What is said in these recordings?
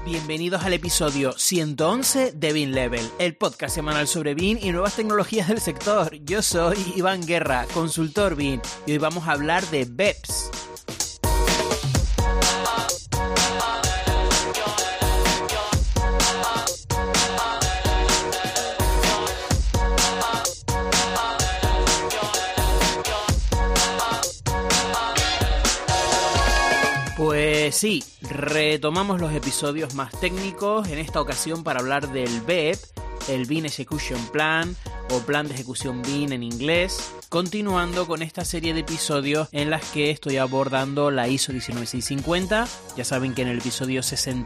Bienvenidos al episodio 111 de Bean Level, el podcast semanal sobre Bean y nuevas tecnologías del sector. Yo soy Iván Guerra, consultor Bean, y hoy vamos a hablar de BEPS. Pues sí, retomamos los episodios más técnicos, en esta ocasión para hablar del BEP, el Bean Execution Plan o Plan de Ejecución Bean en inglés, continuando con esta serie de episodios en las que estoy abordando la ISO 19650. Ya saben que en el episodio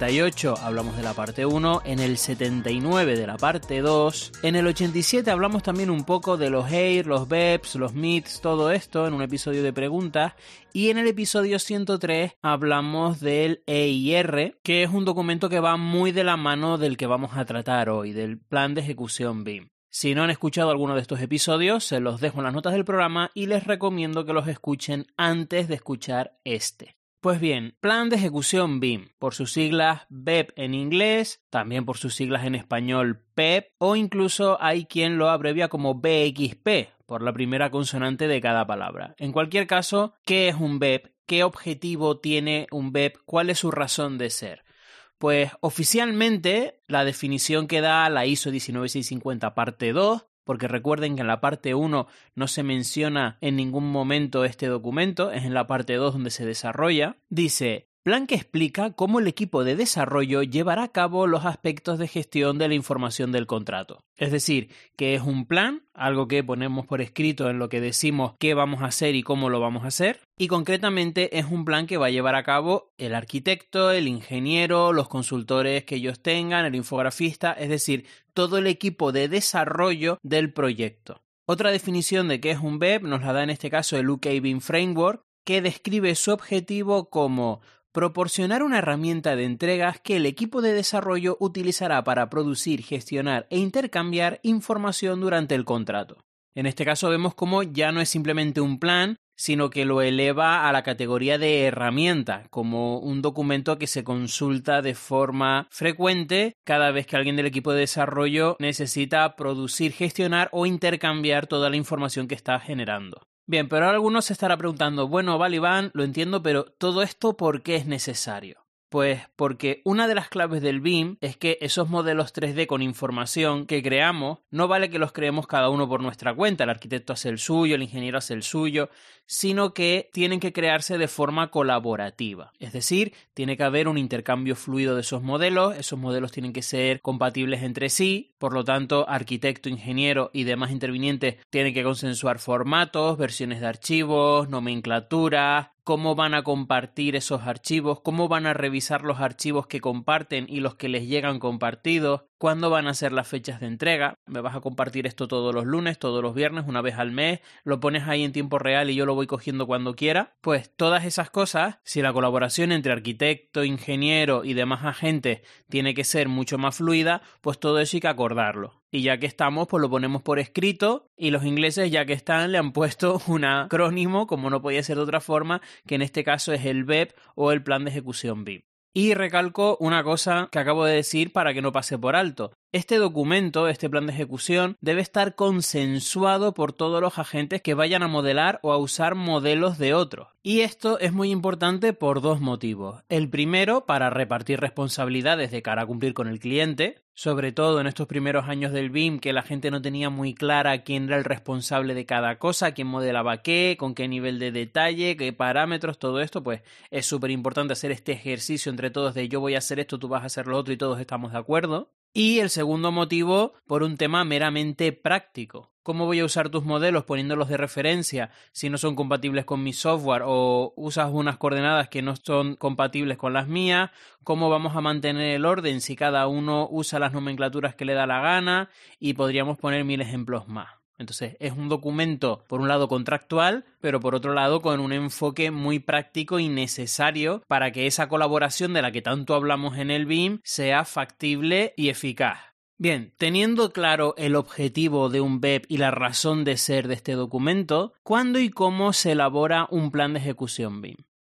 68 hablamos de la parte 1, en el 79 de la parte 2, en el 87 hablamos también un poco de los AIR, los BEPS, los MITs, todo esto en un episodio de preguntas, y en el episodio 103 hablamos del EIR, que es un documento que va muy de la mano del que vamos a tratar hoy, del Plan de Ejecución Bean. Si no han escuchado alguno de estos episodios, se los dejo en las notas del programa y les recomiendo que los escuchen antes de escuchar este. Pues bien, Plan de Ejecución Bean, por sus siglas BEP en inglés, también por sus siglas en español PEP, o incluso hay quien lo abrevia como BXP, por la primera consonante de cada palabra. En cualquier caso, ¿qué es un BEP? ¿Qué objetivo tiene un BEP? ¿Cuál es su razón de ser? Pues oficialmente la definición que da la ISO 19650 parte 2, porque recuerden que en la parte 1 no se menciona en ningún momento este documento, es en la parte 2 donde se desarrolla, dice: plan que explica cómo el equipo de desarrollo llevará a cabo los aspectos de gestión de la información del contrato. Es decir, que es un plan, algo que ponemos por escrito en lo que decimos qué vamos a hacer y cómo lo vamos a hacer, y concretamente es un plan que va a llevar a cabo el arquitecto, el ingeniero, los consultores que ellos tengan, el infografista, es decir, todo el equipo de desarrollo del proyecto. Otra definición de qué es un BEP nos la da en este caso el UK Bean Framework, que describe su objetivo como proporcionar una herramienta de entregas que el equipo de desarrollo utilizará para producir, gestionar e intercambiar información durante el contrato. En este caso vemos cómo ya no es simplemente un plan, sino que lo eleva a la categoría de herramienta, como un documento que se consulta de forma frecuente cada vez que alguien del equipo de desarrollo necesita producir, gestionar o intercambiar toda la información que está generando. Bien, pero ahora algunos se estará preguntando, bueno, vale Iván, lo entiendo, pero ¿todo esto por qué es necesario? Pues porque una de las claves del BIM es que esos modelos 3D con información que creamos, no vale que los creemos cada uno por nuestra cuenta, el arquitecto hace el suyo, el ingeniero hace el suyo, sino que tienen que crearse de forma colaborativa. Es decir, tiene que haber un intercambio fluido de esos modelos tienen que ser compatibles entre sí, por lo tanto, arquitecto, ingeniero y demás intervinientes tienen que consensuar formatos, versiones de archivos, nomenclaturas, cómo van a compartir esos archivos, cómo van a revisar los archivos que comparten y los que les llegan compartidos, cuándo van a ser las fechas de entrega. Me vas a compartir esto todos los lunes, todos los viernes, una vez al mes, lo pones ahí en tiempo real y yo lo voy cogiendo cuando quiera. Pues todas esas cosas, si la colaboración entre arquitecto, ingeniero y demás agentes tiene que ser mucho más fluida, pues todo eso hay que acordarlo. Y ya que estamos, pues lo ponemos por escrito y los ingleses, ya que están, le han puesto un acrónimo, como no podía ser de otra forma, que en este caso es el BEP o el Plan de Ejecución BIM. Y recalco una cosa que acabo de decir para que no pase por alto. Este documento, este plan de ejecución, debe estar consensuado por todos los agentes que vayan a modelar o a usar modelos de otros. Y esto es muy importante por dos motivos. El primero, para repartir responsabilidades de cara a cumplir con el cliente, sobre todo en estos primeros años del BIM, que la gente no tenía muy clara quién era el responsable de cada cosa, quién modelaba qué, con qué nivel de detalle, qué parámetros, todo esto, pues es súper importante hacer este ejercicio entre todos de yo voy a hacer esto, tú vas a hacer lo otro y todos estamos de acuerdo. Y el segundo motivo, por un tema meramente práctico. ¿Cómo voy a usar tus modelos poniéndolos de referencia si no son compatibles con mi software o usas unas coordenadas que no son compatibles con las mías? ¿Cómo vamos a mantener el orden si cada uno usa las nomenclaturas que le da la gana? Y podríamos poner 1000 ejemplos más. Entonces, es un documento, por un lado, contractual, pero por otro lado, con un enfoque muy práctico y necesario para que esa colaboración de la que tanto hablamos en el BIM sea factible y eficaz. Bien, teniendo claro el objetivo de un BEP y la razón de ser de este documento, ¿cuándo y cómo se elabora un plan de ejecución BIM?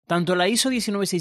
Tanto la ISO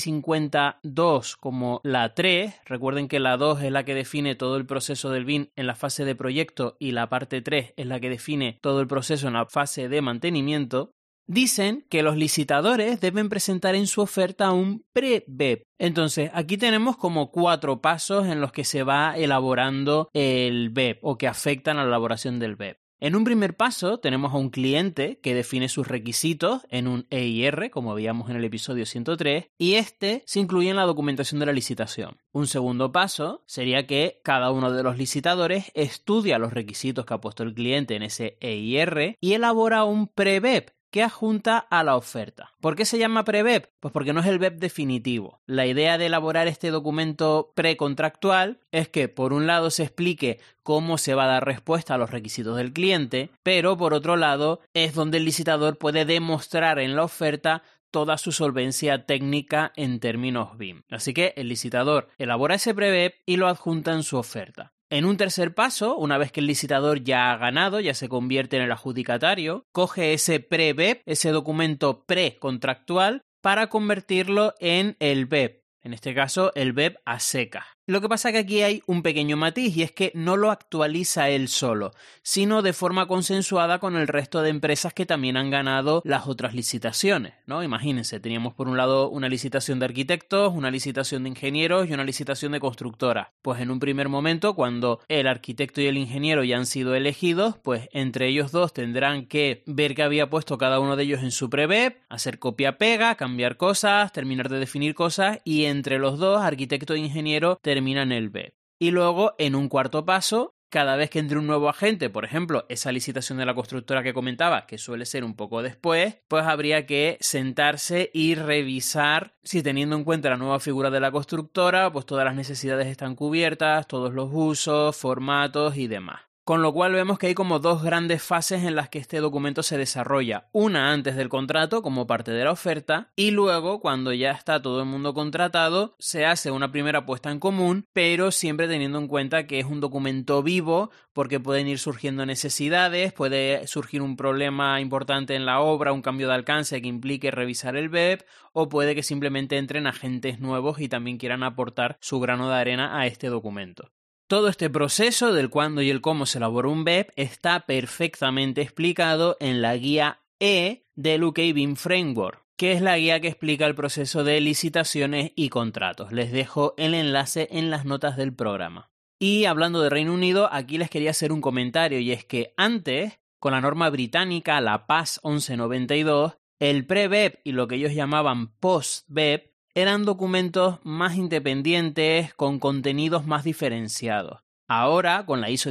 19650-2 como la 3, recuerden que la 2 es la que define todo el proceso del BIM en la fase de proyecto y la parte 3 es la que define todo el proceso en la fase de mantenimiento, dicen que los licitadores deben presentar en su oferta un pre-BEP. Entonces, aquí tenemos como 4 pasos en los que se va elaborando el BEP o que afectan a la elaboración del BEP. En un primer paso tenemos a un cliente que define sus requisitos en un EIR, como veíamos en el episodio 103, y este se incluye en la documentación de la licitación. Un segundo paso sería que cada uno de los licitadores estudia los requisitos que ha puesto el cliente en ese EIR y elabora un pre-BEP que adjunta a la oferta. ¿Por qué se llama pre-BEP? Pues porque no es el BEP definitivo. La idea de elaborar este documento precontractual es que, por un lado, se explique cómo se va a dar respuesta a los requisitos del cliente, pero, por otro lado, es donde el licitador puede demostrar en la oferta toda su solvencia técnica en términos BIM. Así que el licitador elabora ese pre-BEP y lo adjunta en su oferta. En un tercer paso, una vez que el licitador ya ha ganado, ya se convierte en el adjudicatario, coge ese pre-BEP, ese documento precontractual, para convertirlo en el BEP. En este caso, el BEP a secas. Lo que pasa es que aquí hay un pequeño matiz y es que no lo actualiza él solo, sino de forma consensuada con el resto de empresas que también han ganado las otras licitaciones, ¿no? Imagínense, teníamos por un lado una licitación de arquitectos, una licitación de ingenieros y una licitación de constructoras. Pues en un primer momento, cuando el arquitecto y el ingeniero ya han sido elegidos, pues entre ellos dos tendrán que ver qué había puesto cada uno de ellos en su pre-BEP, hacer copia-pega, cambiar cosas, terminar de definir cosas y entre los dos, arquitecto e ingeniero, terminan el BEP. Y luego, en un cuarto paso, cada vez que entre un nuevo agente, por ejemplo, esa licitación de la constructora que comentaba, que suele ser un poco después, pues habría que sentarse y revisar si, teniendo en cuenta la nueva figura de la constructora, pues todas las necesidades están cubiertas, todos los usos, formatos y demás. Con lo cual vemos que hay como 2 grandes fases en las que este documento se desarrolla. Una antes del contrato como parte de la oferta y luego cuando ya está todo el mundo contratado se hace una primera puesta en común, pero siempre teniendo en cuenta que es un documento vivo porque pueden ir surgiendo necesidades, puede surgir un problema importante en la obra, un cambio de alcance que implique revisar el BEP o puede que simplemente entren agentes nuevos y también quieran aportar su grano de arena a este documento. Todo este proceso del cuándo y el cómo se elabora un BEP está perfectamente explicado en la guía E del UK BIM Framework, que es la guía que explica el proceso de licitaciones y contratos. Les dejo el enlace en las notas del programa. Y hablando de Reino Unido, aquí les quería hacer un comentario y es que antes, con la norma británica, la PAS 1192, el pre-BEP y lo que ellos llamaban post-BEP eran documentos más independientes con contenidos más diferenciados. Ahora, con la ISO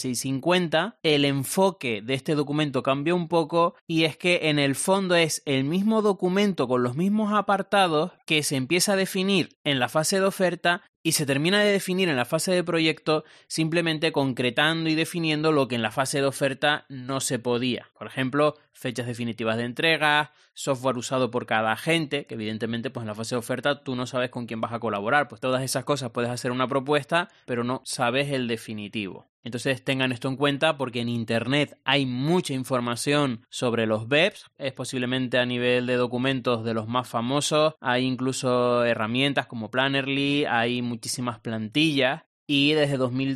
19650, el enfoque de este documento cambia un poco y es que en el fondo es el mismo documento con los mismos apartados que se empieza a definir en la fase de oferta y se termina de definir en la fase de proyecto, simplemente concretando y definiendo lo que en la fase de oferta no se podía. Por ejemplo, fechas definitivas de entrega, software usado por cada agente, que evidentemente pues en la fase de oferta tú no sabes con quién vas a colaborar. Pues todas esas cosas puedes hacer una propuesta, pero no sabes el definitivo. Entonces tengan esto en cuenta porque en internet hay mucha información sobre los BEPs, es posiblemente a nivel de documentos de los más famosos, hay incluso herramientas como Plannerly, hay muchísimas plantillas y desde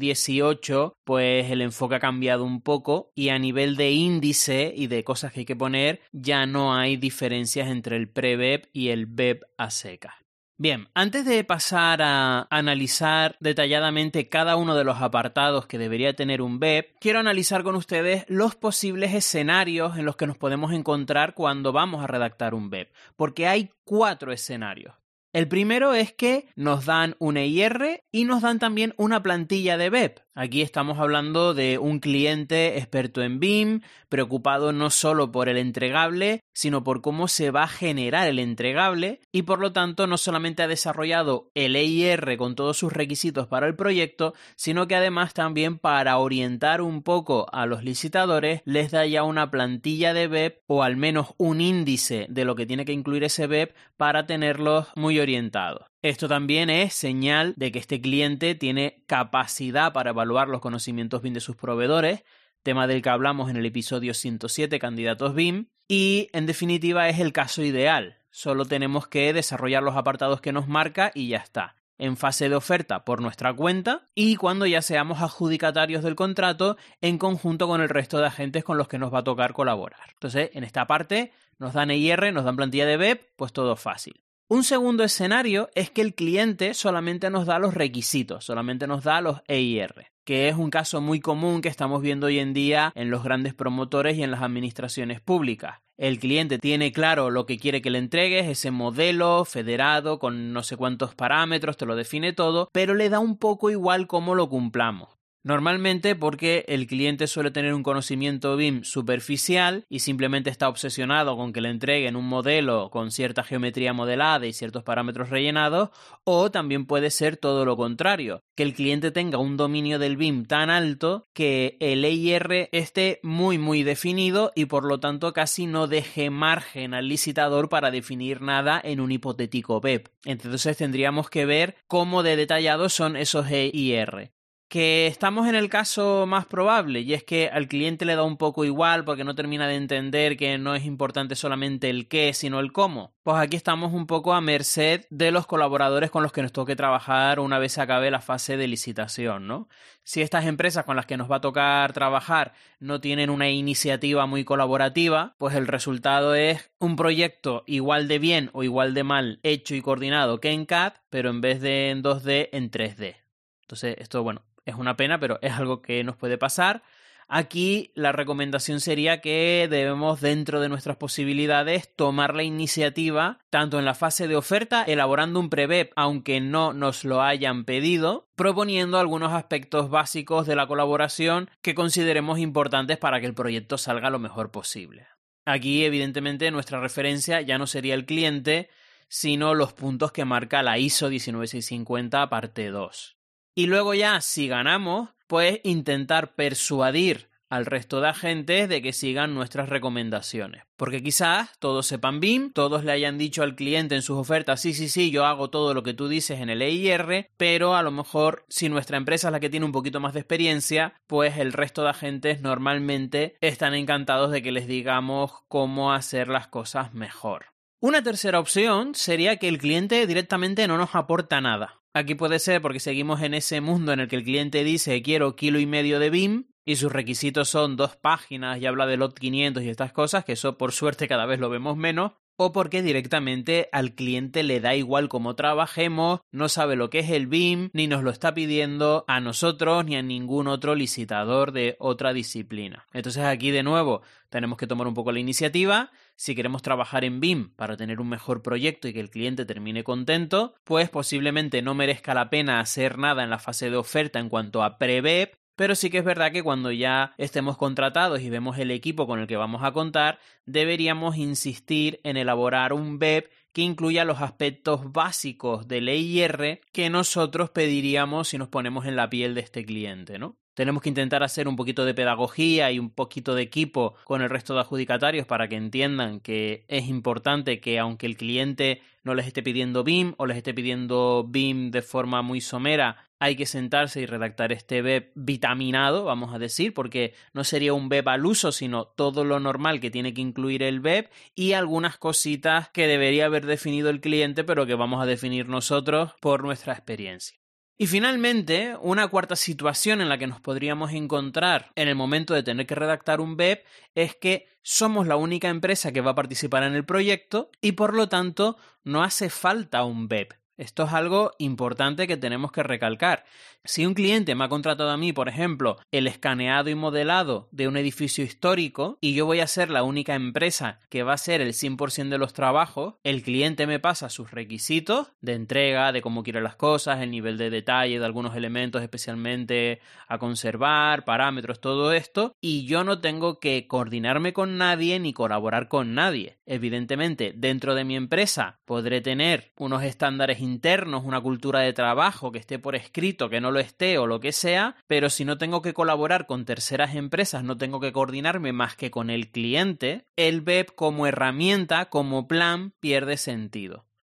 2018 pues el enfoque ha cambiado un poco y a nivel de índice y de cosas que hay que poner ya no hay diferencias entre el pre-BEP y el BEP a secas. Bien, antes de pasar a analizar detalladamente cada uno de los apartados que debería tener un BEP, quiero analizar con ustedes los posibles escenarios en los que nos podemos encontrar cuando vamos a redactar un BEP, porque hay 4 escenarios. El primero es que nos dan un EIR y nos dan también una plantilla de BEP. Aquí estamos hablando de un cliente experto en BIM, preocupado no solo por el entregable, sino por cómo se va a generar el entregable y por lo tanto no solamente ha desarrollado el EIR con todos sus requisitos para el proyecto, sino que además también para orientar un poco a los licitadores les da ya una plantilla de BEP o al menos un índice de lo que tiene que incluir ese BEP para tenerlos muy orientados. Esto también es señal de que este cliente tiene capacidad para evaluar los conocimientos BIM de sus proveedores, tema del que hablamos en el episodio 107, Candidatos BIM, y en definitiva es el caso ideal. solo tenemos que desarrollar los apartados que nos marca y ya está. En fase de oferta por nuestra cuenta y cuando ya seamos adjudicatarios del contrato en conjunto con el resto de agentes con los que nos va a tocar colaborar. Entonces, en esta parte nos dan EIR, nos dan plantilla de BEP, pues todo fácil. Un segundo escenario es que el cliente solamente nos da los requisitos, solamente nos da los EIR, que es un caso muy común que estamos viendo hoy en día en los grandes promotores y en las administraciones públicas. El cliente tiene claro lo que quiere que le entregues, ese modelo federado con no sé cuántos parámetros, te lo define todo, pero le da un poco igual cómo lo cumplamos. Normalmente porque el cliente suele tener un conocimiento BIM superficial y simplemente está obsesionado con que le entreguen un modelo con cierta geometría modelada y ciertos parámetros rellenados, o también puede ser todo lo contrario, que el cliente tenga un dominio del BIM tan alto que el EIR esté muy definido y por lo tanto casi no deje margen al licitador para definir nada en un hipotético BEP. Entonces tendríamos que ver cómo de detallados son esos EIR. Que estamos en el caso más probable y es que al cliente le da un poco igual porque no termina de entender que no es importante solamente el qué sino el cómo. Pues aquí estamos un poco a merced de los colaboradores con los que nos toque trabajar una vez se acabe la fase de licitación, ¿no? Si estas empresas con las que nos va a tocar trabajar no tienen una iniciativa muy colaborativa, pues el resultado es un proyecto igual de bien o igual de mal hecho y coordinado que en CAD, pero en vez de en 2D, en 3D. Entonces esto, bueno, es una pena, pero es algo que nos puede pasar. Aquí la recomendación sería que debemos, dentro de nuestras posibilidades, tomar la iniciativa, tanto en la fase de oferta, elaborando un pre-BEP, aunque no nos lo hayan pedido, proponiendo algunos aspectos básicos de la colaboración que consideremos importantes para que el proyecto salga lo mejor posible. Aquí, evidentemente, nuestra referencia ya no sería el cliente, sino los puntos que marca la ISO 19650 parte 2. Y luego ya, si ganamos, pues intentar persuadir al resto de agentes de que sigan nuestras recomendaciones. Porque quizás todos sepan BIM, todos le hayan dicho al cliente en sus ofertas, sí, yo hago todo lo que tú dices en el EIR, pero a lo mejor si nuestra empresa es la que tiene un poquito más de experiencia, pues el resto de agentes normalmente están encantados de que les digamos cómo hacer las cosas mejor. Una tercera opción sería que el cliente directamente no nos aporta nada. Aquí puede ser porque seguimos en ese mundo en el que el cliente dice quiero 1,5 kilos de BIM y sus requisitos son 2 páginas y habla del LOT 500 y estas cosas, que eso por suerte cada vez lo vemos menos, o porque directamente al cliente le da igual cómo trabajemos, no sabe lo que es el BIM, ni nos lo está pidiendo a nosotros ni a ningún otro licitador de otra disciplina. Entonces aquí de nuevo tenemos que tomar un poco la iniciativa. Si queremos trabajar en BIM para tener un mejor proyecto y que el cliente termine contento, pues posiblemente no merezca la pena hacer nada en la fase de oferta en cuanto a pre-BEP, pero sí que es verdad que cuando ya estemos contratados y vemos el equipo con el que vamos a contar, deberíamos insistir en elaborar un BEP que incluya los aspectos básicos del EIR que nosotros pediríamos si nos ponemos en la piel de este cliente, ¿no? Tenemos que intentar hacer un poquito de pedagogía y un poquito de equipo con el resto de adjudicatarios para que entiendan que es importante que aunque el cliente no les esté pidiendo BIM o les esté pidiendo BIM de forma muy somera, hay que sentarse y redactar este BEP vitaminado, vamos a decir, porque no sería un BEP al uso, sino todo lo normal que tiene que incluir el BEP y algunas cositas que debería haber definido el cliente, pero que vamos a definir nosotros por nuestra experiencia. Y finalmente, una cuarta situación en la que nos podríamos encontrar en el momento de tener que redactar un BEP es que somos la única empresa que va a participar en el proyecto y por lo tanto no hace falta un BEP. Esto es algo importante que tenemos que recalcar. Si un cliente me ha contratado a mí, por ejemplo, el escaneado y modelado de un edificio histórico y yo voy a ser la única empresa que va a hacer el 100% de los trabajos, el cliente me pasa sus requisitos de entrega, de cómo quiere las cosas, el nivel de detalle de algunos elementos especialmente a conservar, parámetros, todo esto, y yo no tengo que coordinarme con nadie ni colaborar con nadie. Evidentemente, dentro de mi empresa podré tener unos estándares internos, una cultura de trabajo que esté por escrito, que no lo esté o lo que sea, pero si no tengo que colaborar con terceras empresas, no tengo que coordinarme más que con el cliente, el BEP como herramienta, como plan, pierde sentido.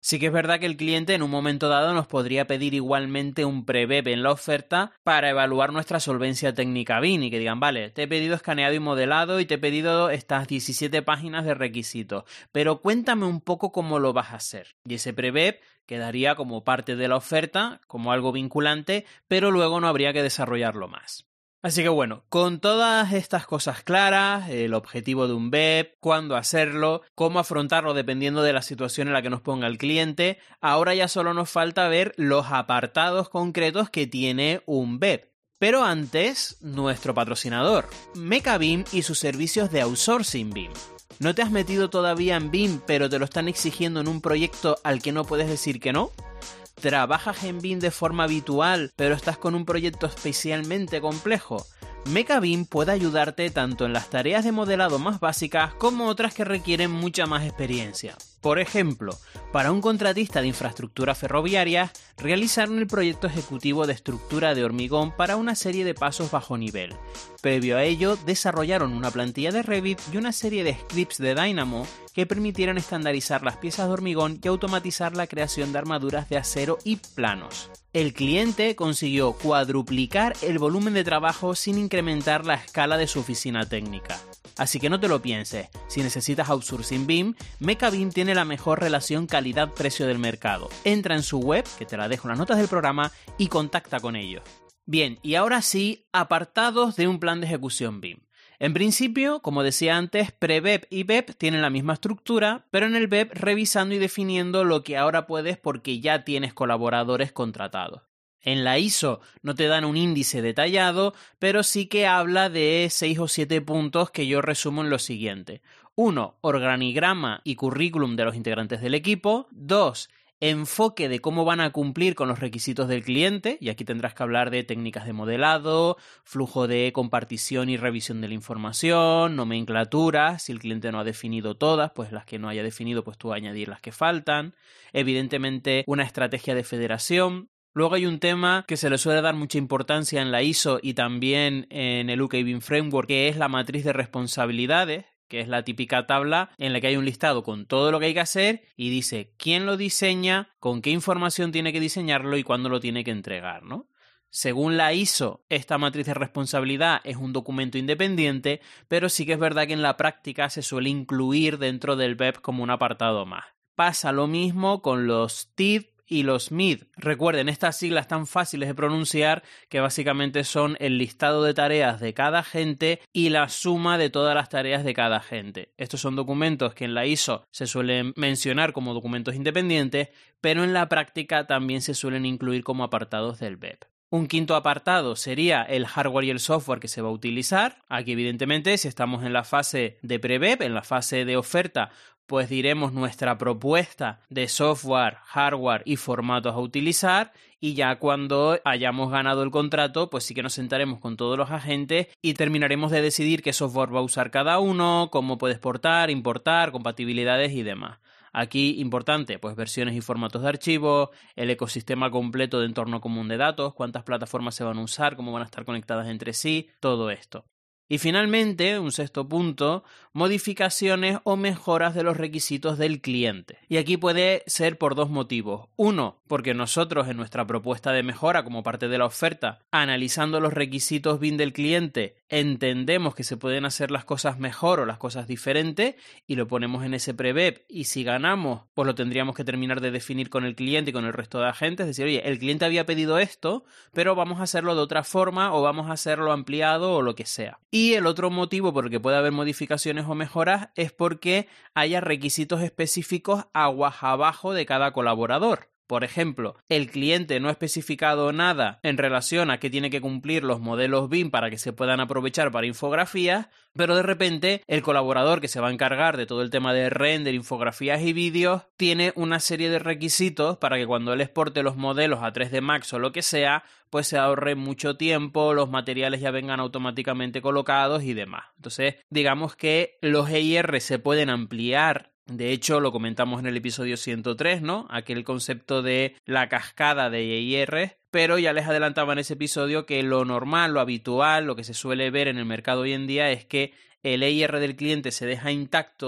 Sí que es verdad que el cliente en un momento dado nos podría pedir igualmente un pre-BEP en la oferta para evaluar nuestra solvencia técnica BIM y que digan, vale, te he pedido escaneado y modelado y te he pedido estas 17 páginas de requisitos, pero cuéntame un poco cómo lo vas a hacer. Y ese pre-BEP quedaría como parte de la oferta, como algo vinculante, pero luego no habría que desarrollarlo más. Así que bueno, con todas estas cosas claras, el objetivo de un BEP, cuándo hacerlo, cómo afrontarlo dependiendo de la situación en la que nos ponga el cliente, ahora ya solo nos falta ver los apartados concretos que tiene un BEP. Pero antes, nuestro patrocinador, MekaBIM y sus servicios de outsourcing BIM. ¿No te has metido todavía en BIM, pero te lo están exigiendo en un proyecto al que no puedes decir que no? ¿Trabajas en BIM de forma habitual, pero estás con un proyecto especialmente complejo? MekaBIM puede ayudarte tanto en las tareas de modelado más básicas como otras que requieren mucha más experiencia. Por ejemplo, para un contratista de infraestructura ferroviaria, realizaron el proyecto ejecutivo de estructura de hormigón para una serie de pasos bajo nivel. Previo a ello, desarrollaron una plantilla de Revit y una serie de scripts de Dynamo que permitieran estandarizar las piezas de hormigón y automatizar la creación de armaduras de acero y planos. El cliente consiguió cuadruplicar el volumen de trabajo sin incrementar la escala de su oficina técnica. Así que no te lo pienses, si necesitas outsourcing BIM, MekaBIM tiene la mejor relación calidad-precio del mercado. Entra en su web, que te la dejo en las notas del programa, y contacta con ellos. Bien, y ahora sí, apartados de un plan de ejecución BIM. En principio, como decía antes, pre-BEP y BEP tienen la misma estructura, pero en el BEP revisando y definiendo lo que ahora puedes porque ya tienes colaboradores contratados. En la ISO no te dan un índice detallado, pero sí que habla de 6 o 7 puntos que yo resumo en lo siguiente. 1. Organigrama y currículum de los integrantes del equipo. 2. Enfoque de cómo van a cumplir con los requisitos del cliente, y aquí tendrás que hablar de técnicas de modelado, flujo de compartición y revisión de la información, nomenclaturas, si el cliente no ha definido todas, pues las que no haya definido, pues tú añadir las que faltan. Evidentemente, una estrategia de federación. Luego hay un tema que se le suele dar mucha importancia en la ISO y también en el UK BIM Framework, que es la matriz de responsabilidades, que es la típica tabla en la que hay un listado con todo lo que hay que hacer y dice quién lo diseña, con qué información tiene que diseñarlo y cuándo lo tiene que entregar, ¿no? Según la ISO, esta matriz de responsabilidad es un documento independiente, pero sí que es verdad que en la práctica se suele incluir dentro del BEP como un apartado más. Pasa lo mismo con los TID y los MID. Recuerden, estas siglas tan fáciles de pronunciar que básicamente son el listado de tareas de cada agente y la suma de todas las tareas de cada agente. Estos son documentos que en la ISO se suelen mencionar como documentos independientes, pero en la práctica también se suelen incluir como apartados del BEP. Un quinto apartado sería el hardware y el software que se va a utilizar. Aquí, evidentemente, si estamos en la fase de pre-BEP, en la fase de oferta, pues diremos nuestra propuesta de software, hardware y formatos a utilizar, y ya cuando hayamos ganado el contrato, pues sí que nos sentaremos con todos los agentes y terminaremos de decidir qué software va a usar cada uno, cómo puede exportar, importar, compatibilidades y demás. Aquí, importante, pues versiones y formatos de archivos, el ecosistema completo de entorno común de datos, cuántas plataformas se van a usar, cómo van a estar conectadas entre sí, todo esto. Y finalmente, un sexto punto, modificaciones o mejoras de los requisitos del cliente. Y aquí puede ser por dos motivos. Uno, porque nosotros en nuestra propuesta de mejora como parte de la oferta, analizando los requisitos BIM del cliente, entendemos que se pueden hacer las cosas mejor o las cosas diferentes y lo ponemos en ese pre-BEP, y si ganamos, pues lo tendríamos que terminar de definir con el cliente y con el resto de agentes, es decir, oye, el cliente había pedido esto, pero vamos a hacerlo de otra forma o vamos a hacerlo ampliado o lo que sea. Y el otro motivo por el que puede haber modificaciones o mejoras es porque haya requisitos específicos aguas abajo de cada colaborador. Por ejemplo, el cliente no ha especificado nada en relación a qué tiene que cumplir los modelos BIM para que se puedan aprovechar para infografías, pero de repente el colaborador que se va a encargar de todo el tema de render, infografías y vídeos tiene una serie de requisitos para que cuando él exporte los modelos a 3D Max o lo que sea, pues se ahorre mucho tiempo, los materiales ya vengan automáticamente colocados y demás. Entonces, digamos que los EIR se pueden ampliar. De hecho, lo comentamos en el episodio 103, ¿no? Aquel concepto de la cascada de EIR, pero ya les adelantaba en ese episodio que lo normal, lo habitual, lo que se suele ver en el mercado hoy en día es que el EIR del cliente se deja intacto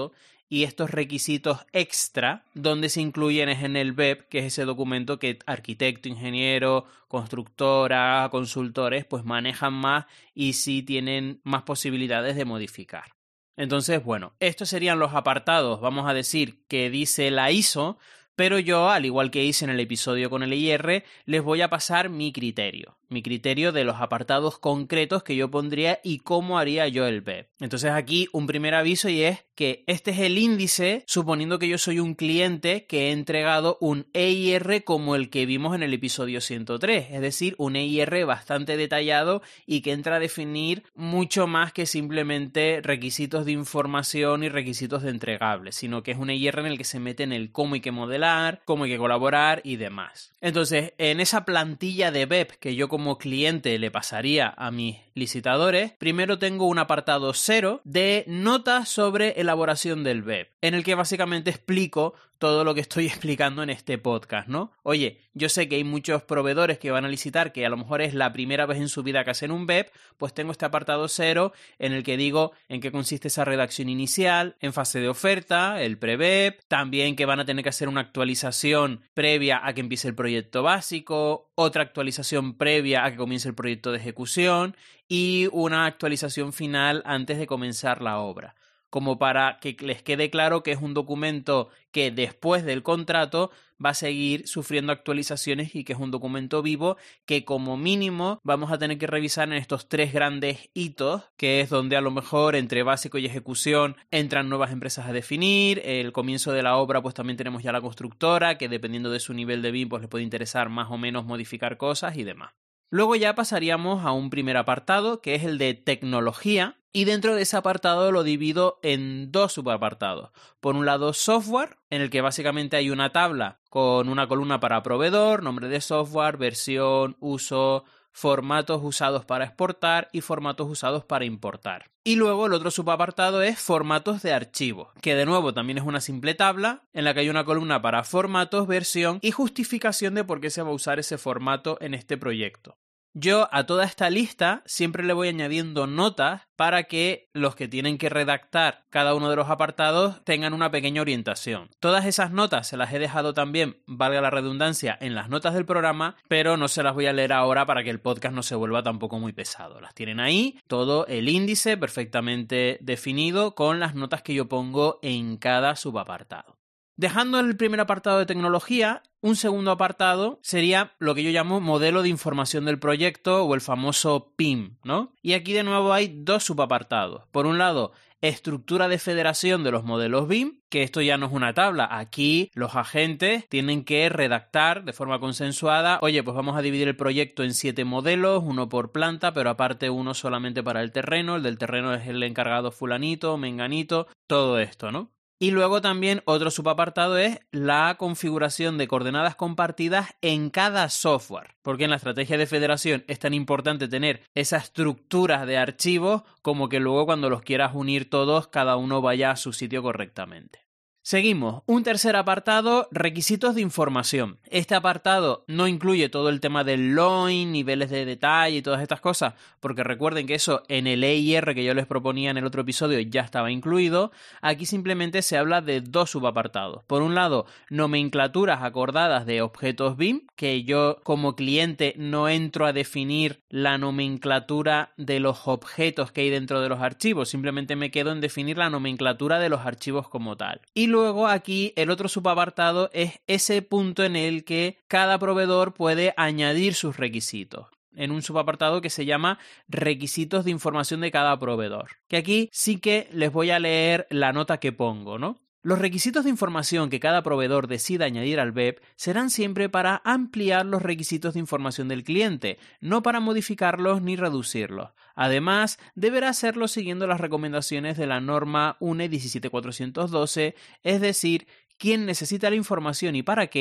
y estos requisitos extra, donde se incluyen es en el BEP, que es ese documento que arquitecto, ingeniero, constructora, consultores, pues manejan más y sí tienen más posibilidades de modificar. Entonces, bueno, estos serían los apartados, vamos a decir, que dice la ISO, pero yo, al igual que hice en el episodio con el EIR, les voy a pasar mi criterio de los apartados concretos que yo pondría y cómo haría yo el BEP. Entonces aquí un primer aviso y es que este es el índice suponiendo que yo soy un cliente que he entregado un EIR como el que vimos en el episodio 103, es decir, un EIR bastante detallado y que entra a definir mucho más que simplemente requisitos de información y requisitos de entregables, sino que es un EIR en el que se mete en el cómo hay que modelar, cómo hay que colaborar y demás. Entonces, en esa plantilla de BEP que yo como cliente le pasaría a mis licitadores, primero tengo un apartado 0 de notas sobre elaboración del BEP, en el que básicamente explico todo lo que estoy explicando en este podcast, ¿no? Oye, yo sé que hay muchos proveedores que van a licitar que a lo mejor es la primera vez en su vida que hacen un BEP, pues tengo este apartado 0 en el que digo en qué consiste esa redacción inicial, en fase de oferta, el pre-BEP, también que van a tener que hacer una actualización previa a que empiece el proyecto básico, otra actualización previa a que comience el proyecto de ejecución y una actualización final antes de comenzar la obra, como para que les quede claro que es un documento que después del contrato va a seguir sufriendo actualizaciones y que es un documento vivo que como mínimo vamos a tener que revisar en estos 3 grandes hitos, que es donde a lo mejor entre básico y ejecución entran nuevas empresas a definir, el comienzo de la obra pues también tenemos ya la constructora, que dependiendo de su nivel de BIM pues le puede interesar más o menos modificar cosas y demás. Luego ya pasaríamos a un primer apartado, que es el de tecnología, y dentro de ese apartado lo divido en 2 subapartados. Por un lado, software, en el que básicamente hay una tabla con una columna para proveedor, nombre de software, versión, uso, formatos usados para exportar y formatos usados para importar. Y luego el otro subapartado es formatos de archivo, que de nuevo también es una simple tabla en la que hay una columna para formatos, versión y justificación de por qué se va a usar ese formato en este proyecto. Yo a toda esta lista siempre le voy añadiendo notas para que los que tienen que redactar cada uno de los apartados tengan una pequeña orientación. Todas esas notas se las he dejado también, valga la redundancia, en las notas del programa, pero no se las voy a leer ahora para que el podcast no se vuelva tampoco muy pesado. Las tienen ahí, todo el índice perfectamente definido con las notas que yo pongo en cada subapartado. Dejando el primer apartado de tecnología, un segundo apartado sería lo que yo llamo modelo de información del proyecto o el famoso PIM, ¿no? Y aquí de nuevo hay 2 subapartados. Por un lado, estructura de federación de los modelos BIM, que esto ya no es una tabla. Aquí los agentes tienen que redactar de forma consensuada, oye, pues vamos a dividir el proyecto en 7 modelos, uno por planta, pero aparte uno solamente para el terreno, el del terreno es el encargado fulanito, menganito, todo esto, ¿no? Y luego también otro subapartado es la configuración de coordenadas compartidas en cada software, porque en la estrategia de federación es tan importante tener esas estructuras de archivos como que luego cuando los quieras unir todos cada uno vaya a su sitio correctamente. Seguimos. Un tercer apartado, requisitos de información. Este apartado no incluye todo el tema del LOIN, niveles de detalle y todas estas cosas, porque recuerden que eso en el EIR que yo les proponía en el otro episodio ya estaba incluido. Aquí simplemente se habla de 2 subapartados. Por un lado, nomenclaturas acordadas de objetos BIM, que yo como cliente no entro a definir la nomenclatura de los objetos que hay dentro de los archivos, simplemente me quedo en definir la nomenclatura de los archivos como tal. Y luego aquí el otro subapartado es ese punto en el que cada proveedor puede añadir sus requisitos, en un subapartado que se llama requisitos de información de cada proveedor. Que aquí sí que les voy a leer la nota que pongo, ¿no? Los requisitos de información que cada proveedor decida añadir al BEP serán siempre para ampliar los requisitos de información del cliente, no para modificarlos ni reducirlos. Además, deberá hacerlo siguiendo las recomendaciones de la norma UNE 17412, es decir, quién necesita la información y para qué,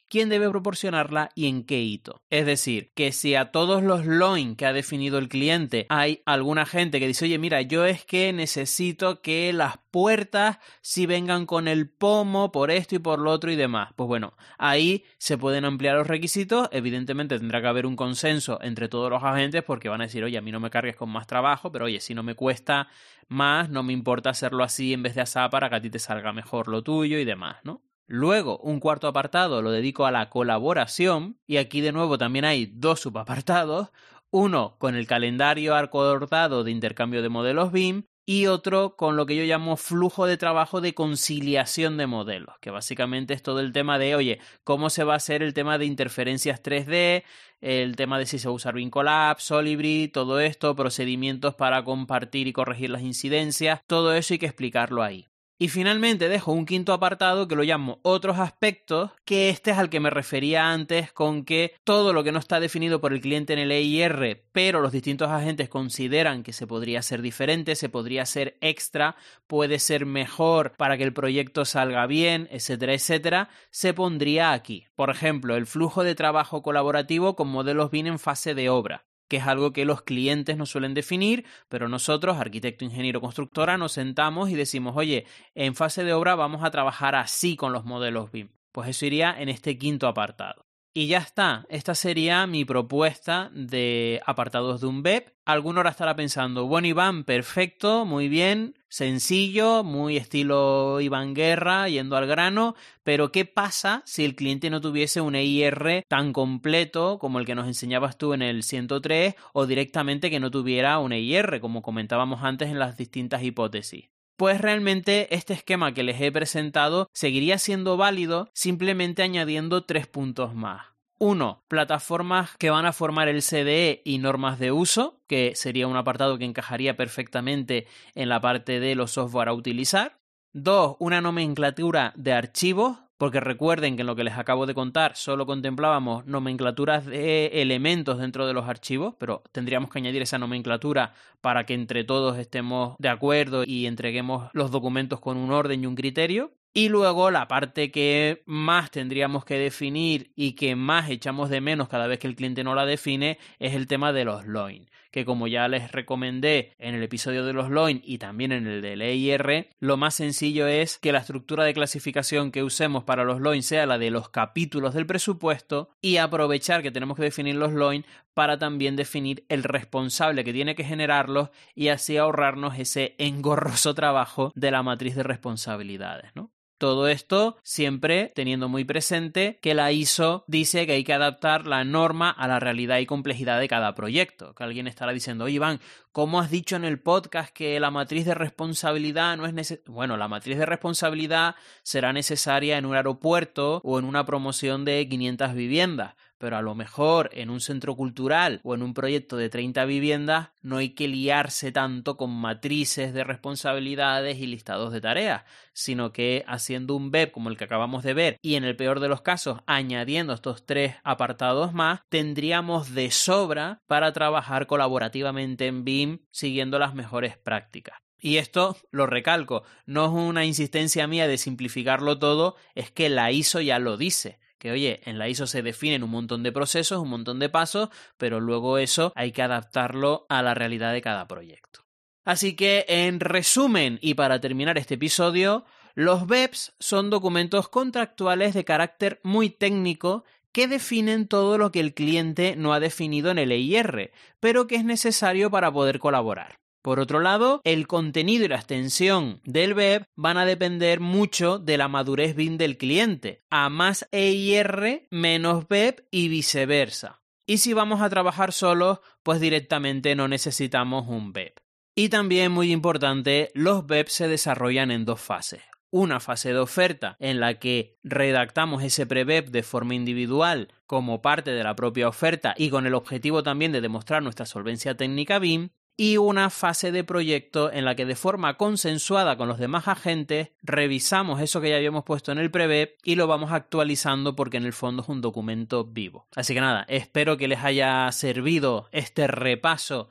quién debe proporcionarla y en qué hito. Es decir, que si a todos los loin que ha definido el cliente hay alguna gente que dice, oye, mira, yo es que necesito que las puertas sí vengan con el pomo por esto y por lo otro y demás. Pues bueno, ahí se pueden ampliar los requisitos. Evidentemente tendrá que haber un consenso entre todos los agentes porque van a decir, oye, a mí no me cargues con más trabajo, pero oye, si no me cuesta más, no me importa hacerlo así en vez de así para que a ti te salga mejor lo tuyo y demás, ¿no? Luego, un cuarto apartado lo dedico a la colaboración y aquí de nuevo también hay 2 subapartados, uno con el calendario acordado de intercambio de modelos BIM y otro con lo que yo llamo flujo de trabajo de conciliación de modelos, que básicamente es todo el tema de, oye, cómo se va a hacer el tema de interferencias 3D, el tema de si se va a usar BIM Collab, Solibri, todo esto, procedimientos para compartir y corregir las incidencias, todo eso hay que explicarlo ahí. Y finalmente dejo un quinto apartado que lo llamo otros aspectos, que este es al que me refería antes con que todo lo que no está definido por el cliente en el EIR, pero los distintos agentes consideran que se podría hacer diferente, se podría hacer extra, puede ser mejor para que el proyecto salga bien, etcétera, etcétera, se pondría aquí. Por ejemplo, el flujo de trabajo colaborativo con modelos BIM en fase de obra, que es algo que los clientes no suelen definir, pero nosotros, arquitecto, ingeniero, constructora, nos sentamos y decimos, oye, en fase de obra vamos a trabajar así con los modelos BIM. Pues eso iría en este quinto apartado. Y ya está, esta sería mi propuesta de apartados de un BEP. Alguno ahora estará pensando, bueno, Iván, perfecto, muy bien, sencillo, muy estilo Iván Guerra, yendo al grano, pero ¿qué pasa si el cliente no tuviese un EIR tan completo como el que nos enseñabas tú en el 103 o directamente que no tuviera un EIR, como comentábamos antes en las distintas hipótesis? Pues realmente este esquema que les he presentado seguiría siendo válido simplemente añadiendo 3 puntos más. 1. Plataformas que van a formar el CDE y normas de uso, que sería un apartado que encajaría perfectamente en la parte de los software a utilizar. 2. Una nomenclatura de archivos, porque recuerden que en lo que les acabo de contar solo contemplábamos nomenclaturas de elementos dentro de los archivos, pero tendríamos que añadir esa nomenclatura para que entre todos estemos de acuerdo y entreguemos los documentos con un orden y un criterio. Y luego la parte que más tendríamos que definir y que más echamos de menos cada vez que el cliente no la define es el tema de los LOIN, que como ya les recomendé en el episodio de los LOIN y también en el del EIR, lo más sencillo es que la estructura de clasificación que usemos para los LOIN sea la de los capítulos del presupuesto y aprovechar que tenemos que definir los LOIN para también definir el responsable que tiene que generarlos y así ahorrarnos ese engorroso trabajo de la matriz de responsabilidades, ¿no? Todo esto siempre teniendo muy presente que la ISO dice que hay que adaptar la norma a la realidad y complejidad de cada proyecto. Que alguien estará diciendo, oye Iván, ¿cómo has dicho en el podcast que la matriz de responsabilidad no es necesaria? Bueno, la matriz de responsabilidad será necesaria en un aeropuerto o en una promoción de 500 viviendas. Pero a lo mejor en un centro cultural o en un proyecto de 30 viviendas no hay que liarse tanto con matrices de responsabilidades y listados de tareas, sino que haciendo un BEP como el que acabamos de ver y en el peor de los casos añadiendo estos 3 apartados más, tendríamos de sobra para trabajar colaborativamente en BIM siguiendo las mejores prácticas. Y esto, lo recalco, no es una insistencia mía de simplificarlo todo, es que la ISO ya lo dice. Que oye, en la ISO se definen un montón de procesos, un montón de pasos, pero luego eso hay que adaptarlo a la realidad de cada proyecto. Así que, en resumen, y para terminar este episodio, los BEPs son documentos contractuales de carácter muy técnico que definen todo lo que el cliente no ha definido en el EIR, pero que es necesario para poder colaborar. Por otro lado, el contenido y la extensión del BEP van a depender mucho de la madurez BIM del cliente. A más EIR, menos BEP y viceversa. Y si vamos a trabajar solos, pues directamente no necesitamos un BEP. Y también, muy importante, los BEP se desarrollan en 2 fases. Una fase de oferta en la que redactamos ese pre-BEP de forma individual como parte de la propia oferta y con el objetivo también de demostrar nuestra solvencia técnica BIM. Y una fase de proyecto en la que de forma consensuada con los demás agentes revisamos eso que ya habíamos puesto en el pre-BEP y lo vamos actualizando porque en el fondo es un documento vivo. Así que nada, espero que les haya servido este repaso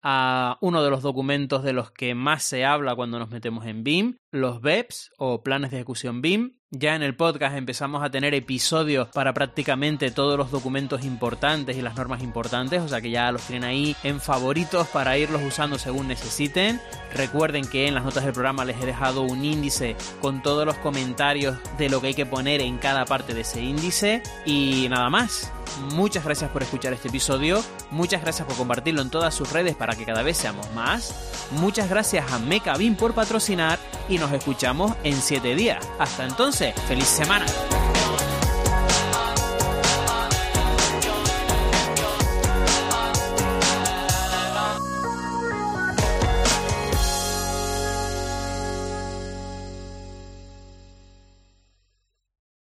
a uno de los documentos de los que más se habla cuando nos metemos en BIM, los BEPs o planes de ejecución BIM. Ya en el podcast empezamos a tener episodios para prácticamente todos los documentos importantes y las normas importantes, o sea que ya los tienen ahí en favoritos para irlos usando según necesiten. Recuerden que en las notas del programa les he dejado un índice con todos los comentarios de lo que hay que poner en cada parte de ese índice. Y nada más. Muchas gracias por escuchar este episodio, muchas gracias por compartirlo en todas sus redes para que cada vez seamos más, muchas gracias a Mecabin por patrocinar y nos escuchamos en 7 días. Hasta entonces, ¡feliz semana!